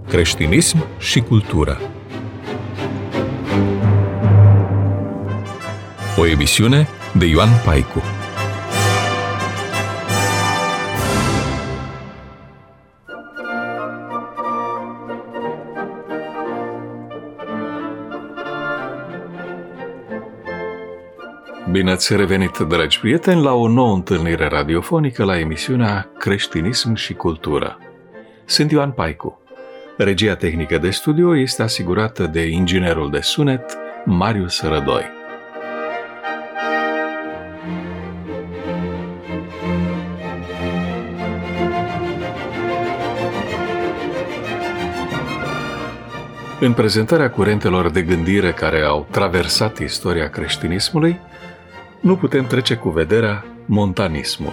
Creștinism și cultură. O emisiune de Ioan Paicu. Bine ați revenit, dragi prieteni, la o nouă întâlnire radiofonică la emisiunea Creștinism și cultură. Sunt Ioan Paicu. Regia tehnică de studio este asigurată de inginerul de sunet Marius Rădoi. În prezentarea curentelor de gândire care au traversat istoria creștinismului, nu putem trece cu vederea montanismul.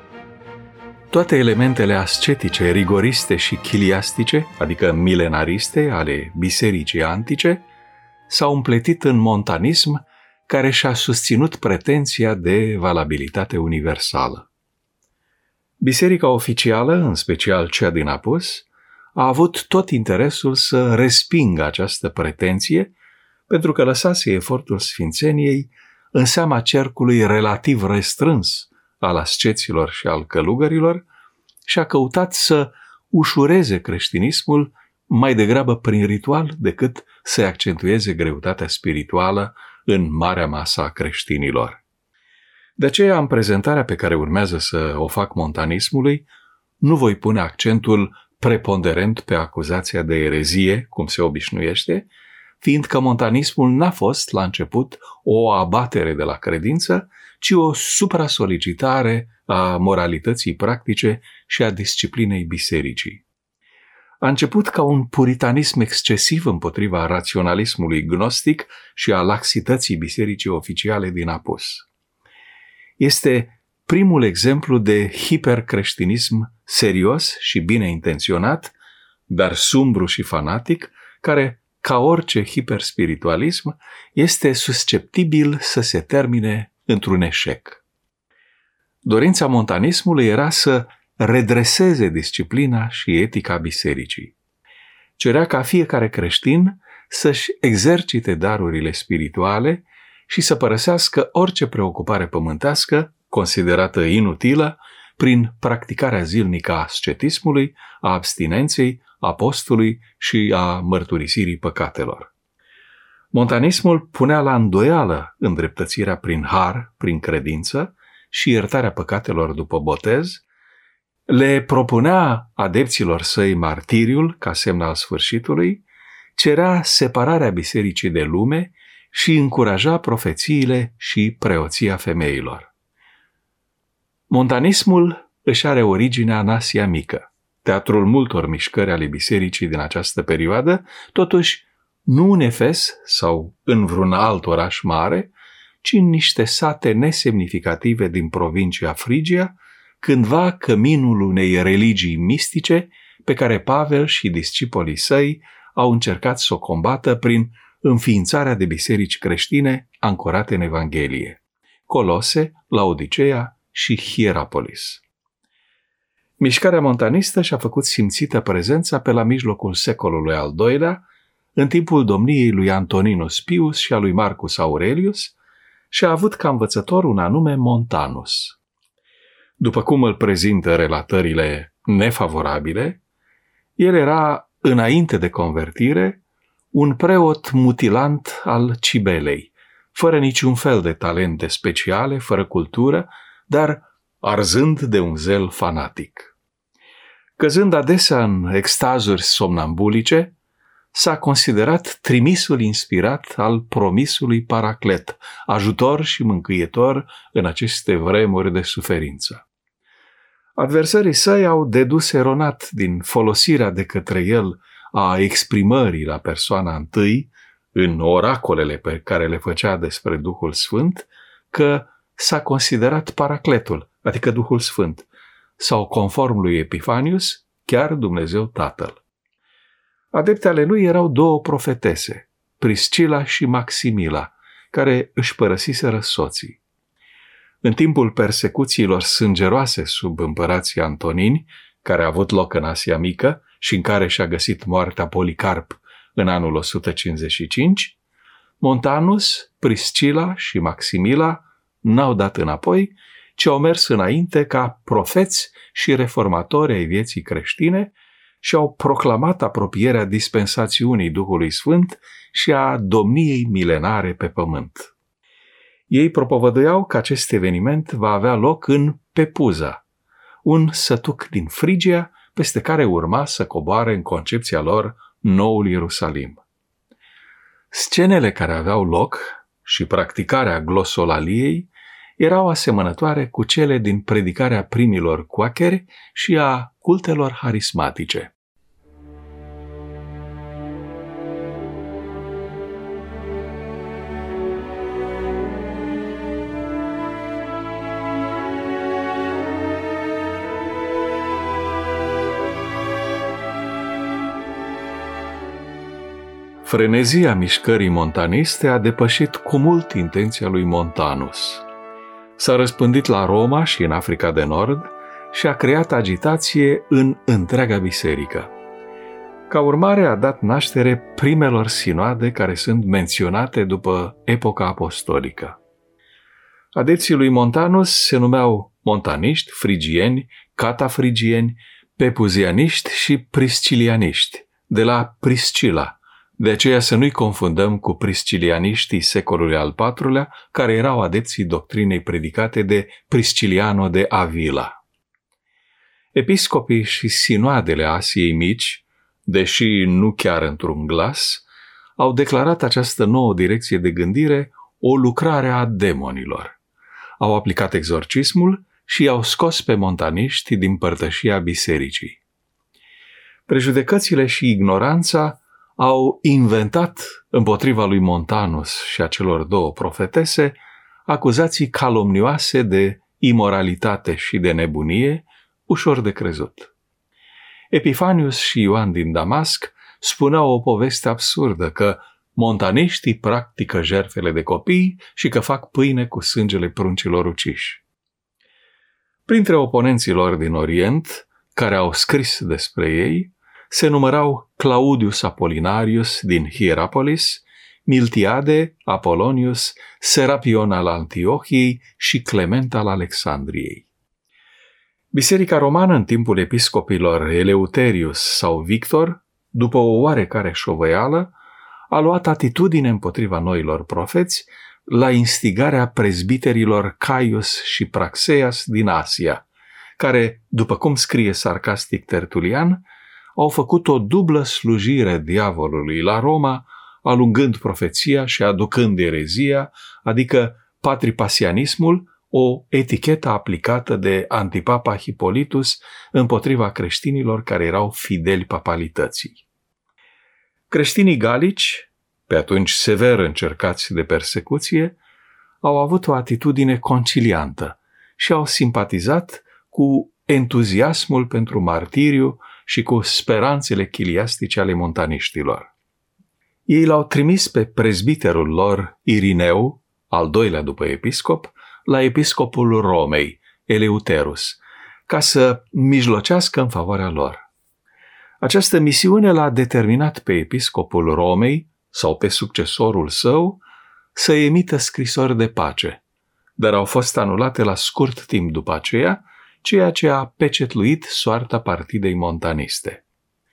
Toate elementele ascetice, rigoriste și chiliastice, adică milenariste, ale bisericii antice, s-au împletit în montanism, care și-a susținut pretenția de valabilitate universală. Biserica oficială, în special cea din Apus, a avut tot interesul să respingă această pretenție, pentru că lăsase efortul sfințeniei în seama cercului relativ restrâns al asceților și al călugărilor și a căutat să ușureze creștinismul mai degrabă prin ritual decât să accentueze greutatea spirituală în marea masă a creștinilor. De aceea, în prezentarea pe care urmează să o fac montanismului, nu voi pune accentul preponderent pe acuzația de erezie, cum se obișnuiește, fiindcă montanismul n-a fost, la început, o abatere de la credință, ci o supra-solicitare a moralității practice și a disciplinei bisericii. A început ca un puritanism excesiv împotriva raționalismului gnostic și a laxității bisericii oficiale din Apus. Este primul exemplu de hipercreștinism serios și bine intenționat, dar sumbru și fanatic, care, ca orice hiperspiritualism, este susceptibil să se termine într-un eșec. Dorința montanismului era să redreseze disciplina și etica bisericii. Cerea ca fiecare creștin să-și exercite darurile spirituale și să părăsească orice preocupare pământească, considerată inutilă, prin practicarea zilnică a ascetismului, a abstinenței, a postului și a mărturisirii păcatelor. Montanismul punea la îndoială îndreptățirea prin har, prin credință și iertarea păcatelor după botez, le propunea adepților săi martiriul ca semn al sfârșitului, cerea separarea bisericii de lume și încuraja profețiile și preoția femeilor. Montanismul își are originea în Asia Mică, teatrul multor mișcări ale bisericii din această perioadă, totuși nu în Efes sau în vreun alt oraș mare, ci în niște sate nesemnificative din provincia Frigia, cândva căminul unei religii mistice pe care Pavel și discipolii săi au încercat să o combată prin înființarea de biserici creștine ancorate în Evanghelie: Colose, Laodiceea și Hierapolis. Mișcarea montanistă și-a făcut simțită prezența pe la mijlocul secolului al II-lea, în timpul domniei lui Antoninus Pius și a lui Marcus Aurelius, și a avut ca învățător un anume Montanus. După cum îl prezintă relatările nefavorabile, el era, înainte de convertire, un preot mutilant al Cibelei, fără niciun fel de talente speciale, fără cultură, dar arzând de un zel fanatic. Căzând adesea în extazuri somnambulice, s-a considerat trimisul inspirat al promisului Paraclet, ajutor și mângâietor în aceste vremuri de suferință. Adversarii săi au dedus eronat din folosirea de către el a exprimării la persoana întâi, în oracolele pe care le făcea despre Duhul Sfânt, că s-a considerat Paracletul, adică Duhul Sfânt, sau, conform lui Epifanius, chiar Dumnezeu Tatăl. Adepte ale lui erau două profetese, Priscila și Maximila, care își părăsiseră soții. În timpul persecuțiilor sângeroase sub împărații Antonini, care a avut loc în Asia Mică și în care și-a găsit moartea Policarp în anul 155, Montanus, Priscila și Maximila n-au dat înapoi, ci au mers înainte ca profeți și reformatori ai vieții creștine și au proclamat apropierea dispensațiunii Duhului Sfânt și a domniei milenare pe pământ. Ei propovăduiau că acest eveniment va avea loc în Pepuza, un sătuc din Frigia, peste care urma să coboare în concepția lor noul Ierusalim. Scenele care aveau loc și practicarea glosolaliei erau asemănătoare cu cele din predicarea primilor quakeri și a cultelor harismatice. Frenezia mișcării montaniste a depășit cu mult intenția lui Montanus. S-a răspândit la Roma și în Africa de Nord și a creat agitație în întreaga biserică. Ca urmare a dat naștere primelor sinoade care sunt menționate după epoca apostolică. Adepții lui Montanus se numeau montaniști, frigieni, catafrigieni, pepuzianiști și priscilianiști, de la Priscila. De aceea să nu-i confundăm cu priscilianiștii secolului al IV-lea, care erau adepții doctrinei predicate de Prisciliano de Avila. Episcopii și sinoadele Asiei Mici, deși nu chiar într-un glas, au declarat această nouă direcție de gândire o lucrare a demonilor. Au aplicat exorcismul și i-au scos pe montaniști din părtășia bisericii. Prejudecățile și ignoranța au inventat împotriva lui Montanus și a celor două profetese acuzații calomnioase de imoralitate și de nebunie, ușor de crezut. Epifanius și Ioan din Damasc spuneau o poveste absurdă că montaniștii practică jertfele de copii și că fac pâine cu sângele pruncilor uciși. Printre oponenții lor din Orient, care au scris despre ei, se numărau Claudius Apollinarius din Hierapolis, Miltiade, Apolonius, Serapion al Antiohiei și Clement al Alexandriei. Biserica romană în timpul episcopilor Eleuterius sau Victor, după o oarecare șovăială, a luat atitudine împotriva noilor profeți la instigarea prezbiterilor Caius și Praxeas din Asia, care, după cum scrie sarcastic Tertulian, au făcut o dublă slujire diavolului la Roma, alungând profeția și aducând erezia, adică patripasianismul, o etichetă aplicată de antipapa Hipolitus împotriva creștinilor care erau fideli papalității. Creștinii galici, pe atunci sever încercați de persecuție, au avut o atitudine conciliantă și au simpatizat cu entuziasmul pentru martiriu și cu speranțele chiliastice ale montaniștilor. Ei l-au trimis pe prezbiterul lor, Irineu, al doilea după episcop, la episcopul Romei, Eleuterus, ca să mijlocească în favoarea lor. Această misiune l-a determinat pe episcopul Romei, sau pe succesorul său, să emită scrisori de pace, dar au fost anulate la scurt timp după aceea, ceea ce a pecetluit soarta partidei montaniste.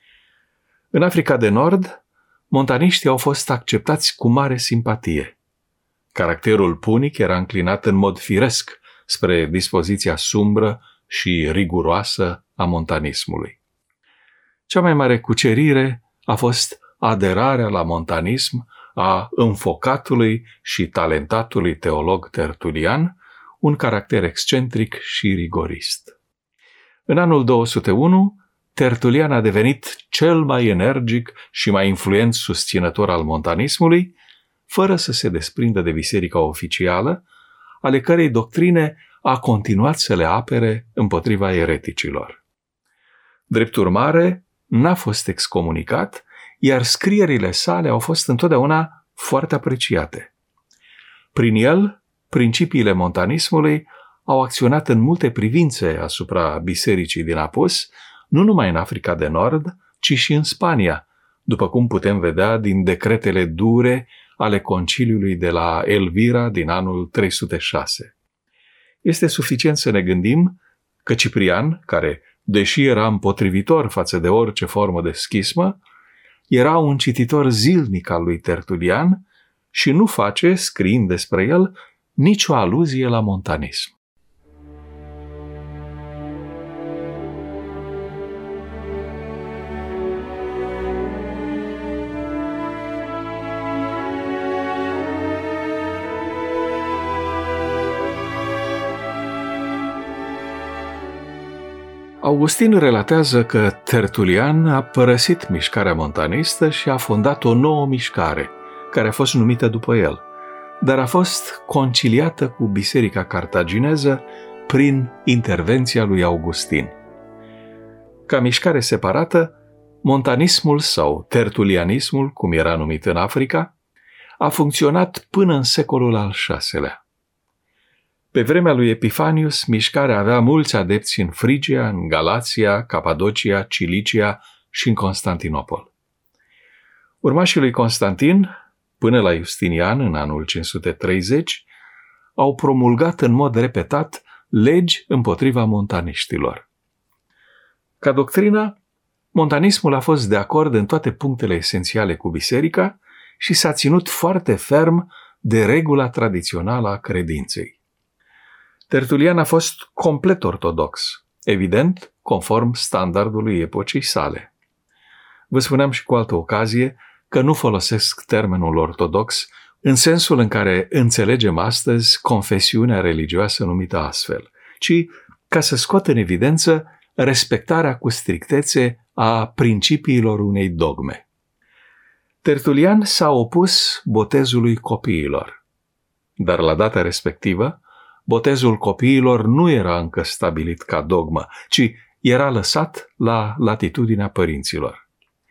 În Africa de Nord, montaniștii au fost acceptați cu mare simpatie. Caracterul punic era înclinat în mod firesc spre dispoziția sumbră și riguroasă a montanismului. Cea mai mare cucerire a fost aderarea la montanism a înfocatului și talentatului teolog Tertulian, un caracter excentric și rigorist. În anul 201, Tertulian a devenit cel mai energic și mai influent susținător al montanismului, fără să se desprindă de biserica oficială, ale cărei doctrine a continuat să le apere împotriva ereticilor. Drept urmare, n-a fost excomunicat, iar scrierile sale au fost întotdeauna foarte apreciate. Prin el, principiile montanismului au acționat în multe privințe asupra bisericii din Apus, nu numai în Africa de Nord, ci și în Spania, după cum putem vedea din decretele dure ale conciliului de la Elvira din anul 306. Este suficient să ne gândim că Ciprian, care, deși era împotrivitor față de orice formă de schismă, era un cititor zilnic al lui Tertulian și nu face, scriind despre el, nicio aluzie la montanism. Augustin relatează că Tertulian a părăsit mișcarea montanistă și a fondat o nouă mișcare, care a fost numită după el, dar a fost conciliată cu biserica cartagineză prin intervenția lui Augustin. Ca mișcare separată, montanismul sau tertulianismul, cum era numit în Africa, a funcționat până în secolul al VI-lea. Pe vremea lui Epifanius, mișcarea avea mulți adepți în Frigia, în Galația, Capadocia, Cilicia și în Constantinopol. Urmașii lui Constantin, până la Justinian, în anul 530, au promulgat în mod repetat legi împotriva montaniștilor. Ca doctrină, montanismul a fost de acord în toate punctele esențiale cu biserica și s-a ținut foarte ferm de regula tradițională a credinței. Tertulian a fost complet ortodox, evident, conform standardului epocii sale. Vă spuneam și cu altă ocazie că nu folosesc termenul ortodox în sensul în care înțelegem astăzi confesiunea religioasă numită astfel, ci ca să scot în evidență respectarea cu strictețe a principiilor unei dogme. Tertulian s-a opus botezului copiilor, dar la data respectivă, botezul copiilor nu era încă stabilit ca dogmă, ci era lăsat la latitudinea părinților.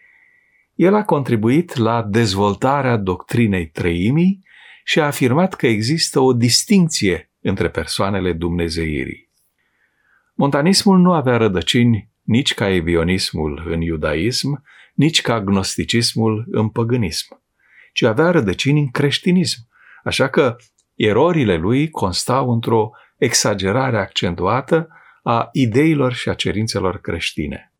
El a contribuit la dezvoltarea doctrinei treimii și a afirmat că există o distincție între persoanele dumnezeirii. Montanismul nu avea rădăcini nici ca evionismul în iudaism, nici ca gnosticismul în păgânism, ci avea rădăcini în creștinism, așa că erorile lui constau într-o exagerare accentuată a ideilor și a cerințelor creștine.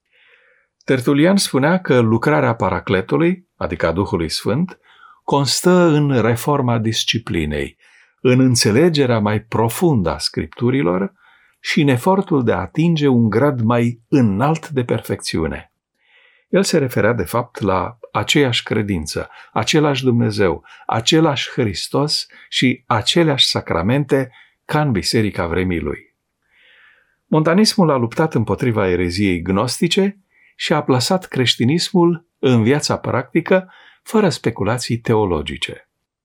Tertulian spunea că lucrarea Paracletului, adică a Duhului Sfânt, constă în reforma disciplinei, în înțelegerea mai profundă a Scripturilor și în efortul de a atinge un grad mai înalt de perfecțiune. El se referea, de fapt, la aceeași credință, același Dumnezeu, același Hristos și aceleași sacramente ca în biserica vremii lui. Montanismul a luptat împotriva ereziei gnostice și a plasat creștinismul în viața practică fără speculații teologice.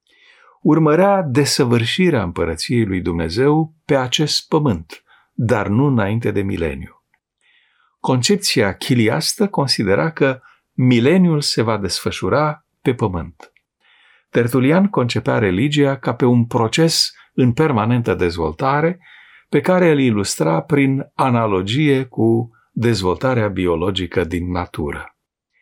Urmărea desăvârșirea împărăției lui Dumnezeu pe acest pământ, dar nu înainte de mileniu. Concepția chiliastă considera că mileniul se va desfășura pe pământ. Tertulian concepea religia ca pe un proces în permanentă dezvoltare, pe care îl ilustra prin analogie cu dezvoltarea biologică din natură.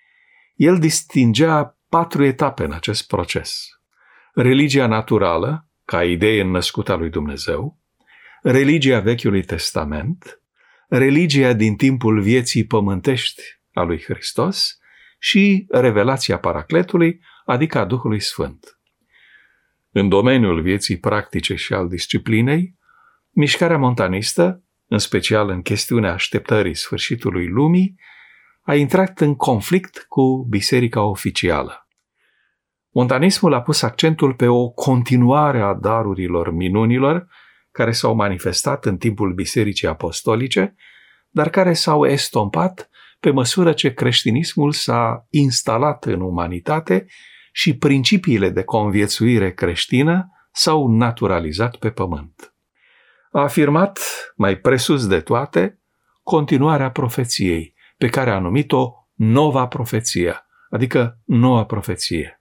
El distingea 4 etape în acest proces. Religia naturală, ca idee născută a lui Dumnezeu, religia Vechiului Testament, religia din timpul vieții pământești a lui Hristos și revelația Paracletului, adică a Duhului Sfânt. În domeniul vieții practice și al disciplinei, mișcarea montanistă, în special în chestiunea așteptării sfârșitului lumii, a intrat în conflict cu biserica oficială. Montanismul a pus accentul pe o continuare a darurilor minunilor care s-au manifestat în timpul bisericii apostolice, dar care s-au estompat pe măsură ce creștinismul s-a instalat în umanitate și principiile de conviețuire creștină s-au naturalizat pe pământ. A afirmat, mai presus de toate, continuarea profeției, pe care a numit-o Nova Profeția, adică Noua Profeție.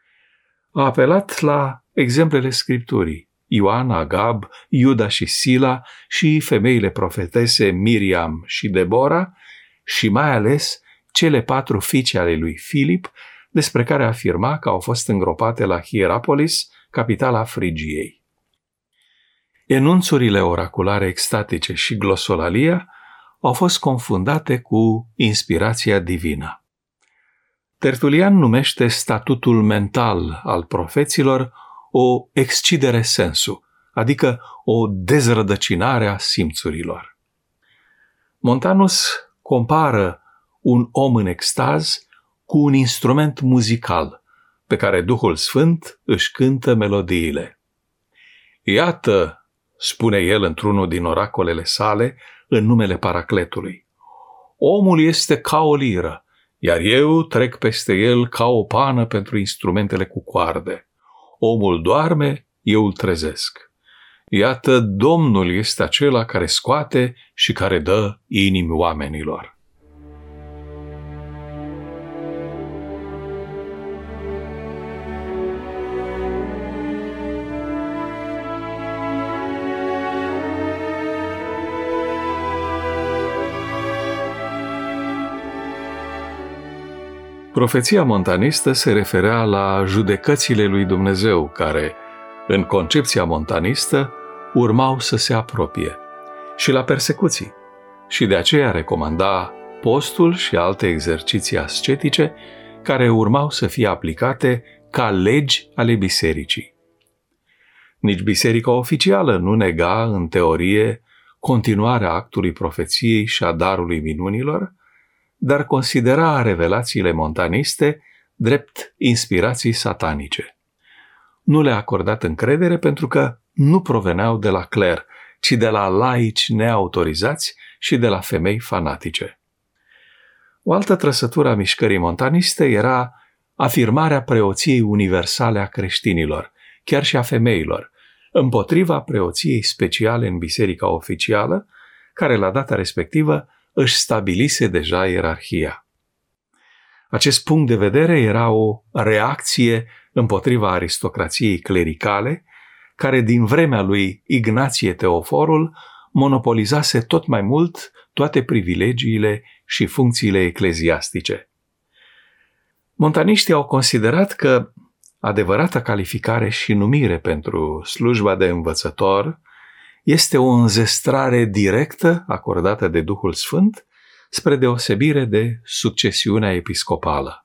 A apelat la exemplele Scripturii, Ioan, Agab, Iuda și Sila și femeile profetese Miriam și Debora și mai ales cele 4 fiice ale lui Filip, despre care afirma că au fost îngropate la Hierapolis, capitala Frigiei. Enunțurile oraculare extatice și glosolalia au fost confundate cu inspirația divină. Tertulian numește statutul mental al profeților o excidere sensu, adică o dezrădăcinare a simțurilor. Montanus compară un om în extaz cu un instrument muzical pe care Duhul Sfânt își cântă melodiile. Iată, spune el într-unul din oracolele sale în numele Paracletului, omul este ca o liră, iar eu trec peste el ca o pană pentru instrumentele cu coarde. Omul doarme, eu îl trezesc. Iată, Domnul este acela care scoate și care dă inimi oamenilor. Profeția montanistă se referea la judecățile lui Dumnezeu, care, în concepția montanistă, urmau să se apropie, și la persecuții, și de aceea recomanda postul și alte exerciții ascetice care urmau să fie aplicate ca legi ale bisericii. Nici biserica oficială nu nega, în teorie, continuarea actului profeției și a darului minunilor, dar considera revelațiile montaniste drept inspirații satanice. Nu le-a acordat încredere pentru că nu proveneau de la cler, ci de la laici neautorizați și de la femei fanatice. O altă trăsătură a mișcării montaniste era afirmarea preoției universale a creștinilor, chiar și a femeilor, împotriva preoției speciale în biserica oficială, care la data respectivă își stabilise deja ierarhia. Acest punct de vedere era o reacție împotriva aristocrației clericale, care din vremea lui Ignație Teoforul monopolizase tot mai mult toate privilegiile și funcțiile ecleziastice. Montaniștii au considerat că adevărata calificare și numire pentru slujba de învățător este o înzestrare directă acordată de Duhul Sfânt, spre deosebire de succesiunea episcopală.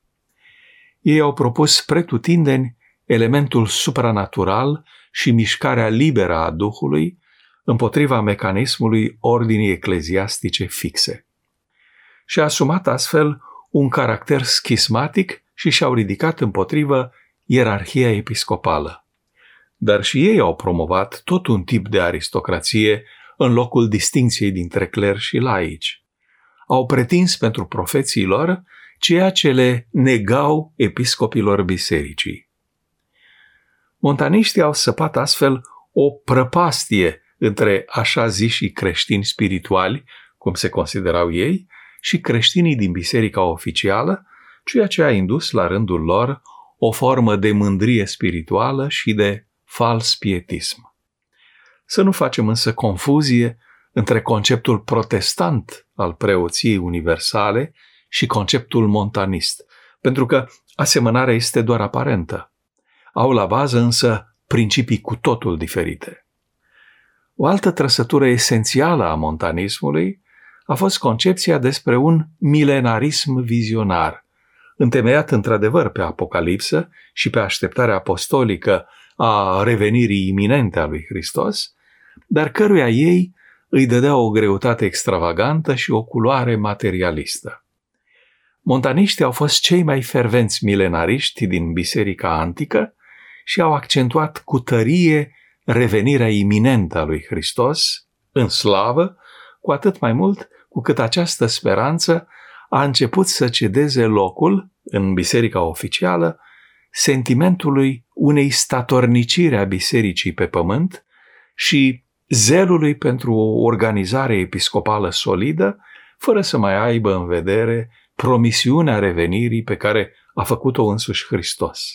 Ei au propus pretutindeni elementul supranatural și mișcarea liberă a Duhului împotriva mecanismului ordinii ecleziastice fixe. Și-a asumat astfel un caracter schismatic și și-au ridicat împotrivă ierarhia episcopală. Dar și ei au promovat tot un tip de aristocrație în locul distincției dintre cler și laici. Au pretins pentru profeții lor ceea ce le negau episcopilor bisericii. Montaniștii au săpat astfel o prăpastie între așa zișii creștini spirituali, cum se considerau ei, și creștinii din biserica oficială, ceea ce a indus la rândul lor o formă de mândrie spirituală și de fals pietism. Să nu facem însă confuzie între conceptul protestant al preoției universale și conceptul montanist, pentru că asemănarea este doar aparentă. Au la bază însă principii cu totul diferite. O altă trăsătură esențială a montanismului a fost concepția despre un milenarism vizionar, întemeiat într-adevăr pe Apocalipsă și pe așteptarea apostolică a revenirii iminente a lui Hristos, dar căruia ei îi dădea o greutate extravagantă și o culoare materialistă. Montaniștii au fost cei mai fervenți milenariști din biserica antică și au accentuat cu tărie revenirea iminentă a lui Hristos în slavă, cu atât mai mult cu cât această speranță a început să cedeze locul, în biserica oficială, sentimentului unei statorniciri a bisericii pe pământ și zelului pentru o organizare episcopală solidă, fără să mai aibă în vedere promisiunea revenirii pe care a făcut-o însuși Hristos.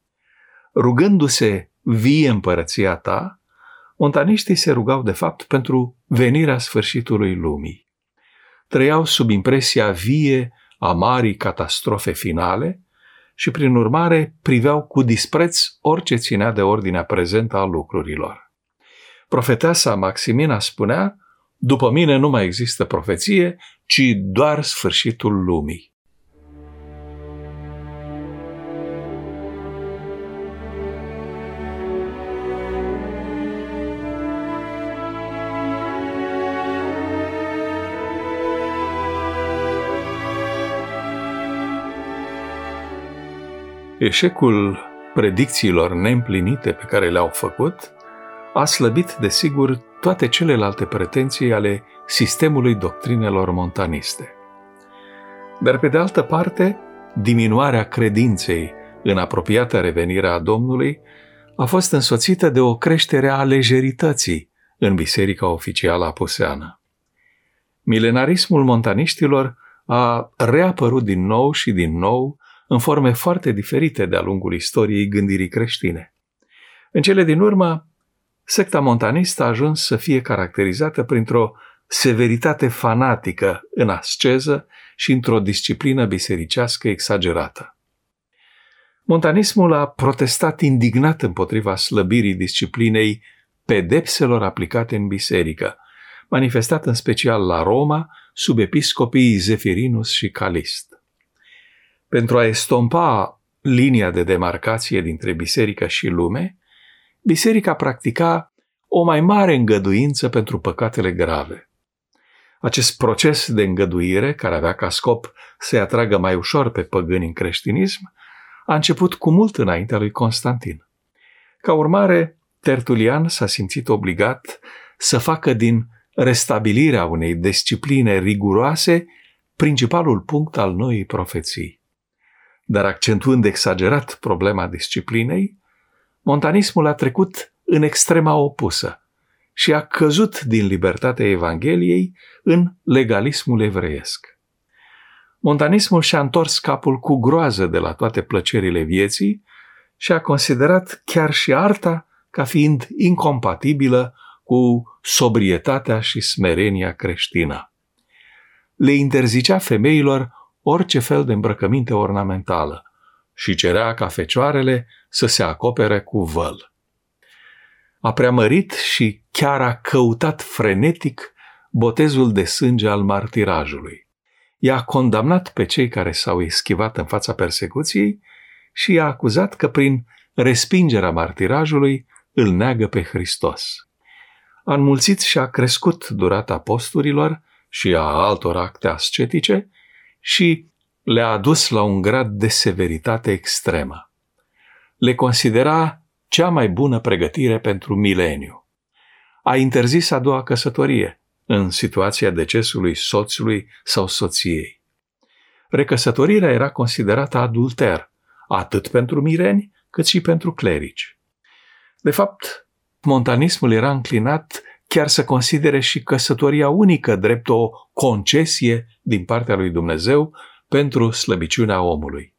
Rugându-se vie împărăția ta, montaniștii se rugau de fapt pentru venirea sfârșitului lumii. Trăiau sub impresia vie a marii catastrofe finale și, prin urmare, priveau cu dispreț orice ținea de ordinea prezentă a lucrurilor. Profeteasa Maximina spunea: "După mine nu mai există profeție, ci doar sfârșitul lumii." Eșecul predicțiilor neîmplinite pe care le-au făcut a slăbit, desigur, toate celelalte pretenții ale sistemului doctrinelor montaniste. Dar, pe de altă parte, diminuarea credinței în apropiată revenire a Domnului a fost însoțită de o creștere a lejerității în biserica oficială apuseană. Milenarismul montaniștilor a reapărut din nou și din nou în forme foarte diferite de-a lungul istoriei gândirii creștine. În cele din urmă, secta montanistă a ajuns să fie caracterizată printr-o severitate fanatică în asceză și într-o disciplină bisericească exagerată. Montanismul a protestat indignat împotriva slăbirii disciplinei pedepselor aplicate în biserică, manifestat în special la Roma sub episcopii Zefirinus și Calist. Pentru a estompa linia de demarcație dintre biserică și lume, biserica practica o mai mare îngăduință pentru păcatele grave. Acest proces de îngăduire, care avea ca scop să-i atragă mai ușor pe păgâni în creștinism, a început cu mult înaintea lui Constantin. Ca urmare, Tertulian s-a simțit obligat să facă din restabilirea unei discipline riguroase principalul punct al noii profeții. Dar accentuând exagerat problema disciplinei, montanismul a trecut în extrema opusă și a căzut din libertatea Evangheliei în legalismul evreiesc. Montanismul și-a întors capul cu groază de la toate plăcerile vieții și a considerat chiar și arta ca fiind incompatibilă cu sobrietatea și smerenia creștină. Le interzicea femeilor orice fel de îmbrăcăminte ornamentală și cerea ca fecioarele să se acopere cu văl. A preamărit și chiar a căutat frenetic botezul de sânge al martirajului. I-a condamnat pe cei care s-au eschivat în fața persecuției și i-a acuzat că prin respingerea martirajului îl neagă pe Hristos. A înmulțit și a crescut durata posturilor și a altor acte ascetice și le-a adus la un grad de severitate extremă. Le considera cea mai bună pregătire pentru mileniu. A interzis a doua căsătorie în situația decesului soțului sau soției. Recăsătorirea era considerată adulter, atât pentru mireni cât și pentru clerici. De fapt, montanismul era înclinat chiar să considere și căsătoria unică drept o concesie din partea lui Dumnezeu pentru slăbiciunea omului.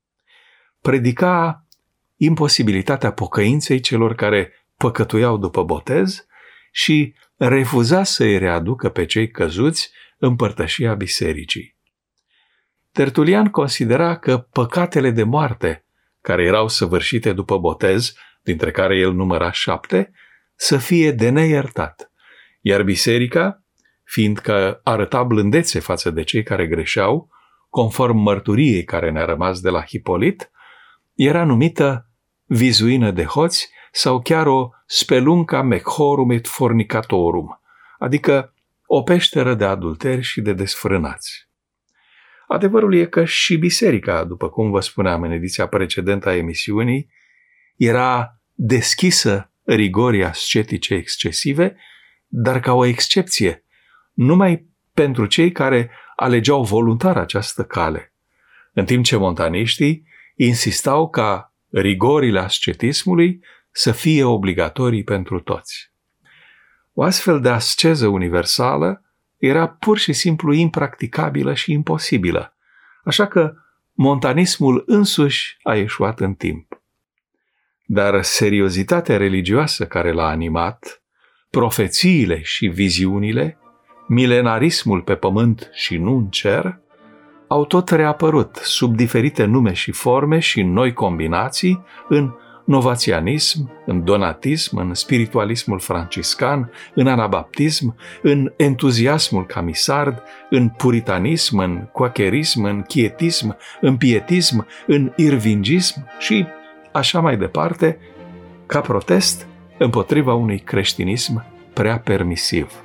Predica imposibilitatea pocăinței celor care păcătuiau după botez și refuza să-i readucă pe cei căzuți în părtășia bisericii. Tertulian considera că păcatele de moarte, care erau săvârșite după botez, dintre care el număra 7, să fie de neiertat, iar biserica, fiindcă arăta blândețe față de cei care greșeau, conform mărturiei care ne-a rămas de la Hipolit, era numită vizuină de hoți sau chiar o spelunca mechorum et fornicatorum, adică o peșteră de adulteri și de desfrânați. Adevărul e că și biserica, după cum vă spuneam în ediția precedentă a emisiunii, era deschisă rigorii ascetice excesive, dar ca o excepție, numai pentru cei care alegeau voluntar această cale, în timp ce montaniștii insistau ca rigorile ascetismului să fie obligatorii pentru toți. O astfel de asceză universală era pur și simplu impracticabilă și imposibilă, așa că montanismul însuși a eșuat în timp. Dar seriozitatea religioasă care l-a animat, profețiile și viziunile, milenarismul pe pământ și nu în cer, au tot reapărut sub diferite nume și forme și noi combinații în novațianism, în donatism, în spiritualismul franciscan, în anabaptism, în entuziasmul camisard, în puritanism, în quakerism, în chietism, în pietism, în irvingism și așa mai departe, ca protest împotriva unui creștinism prea permisiv.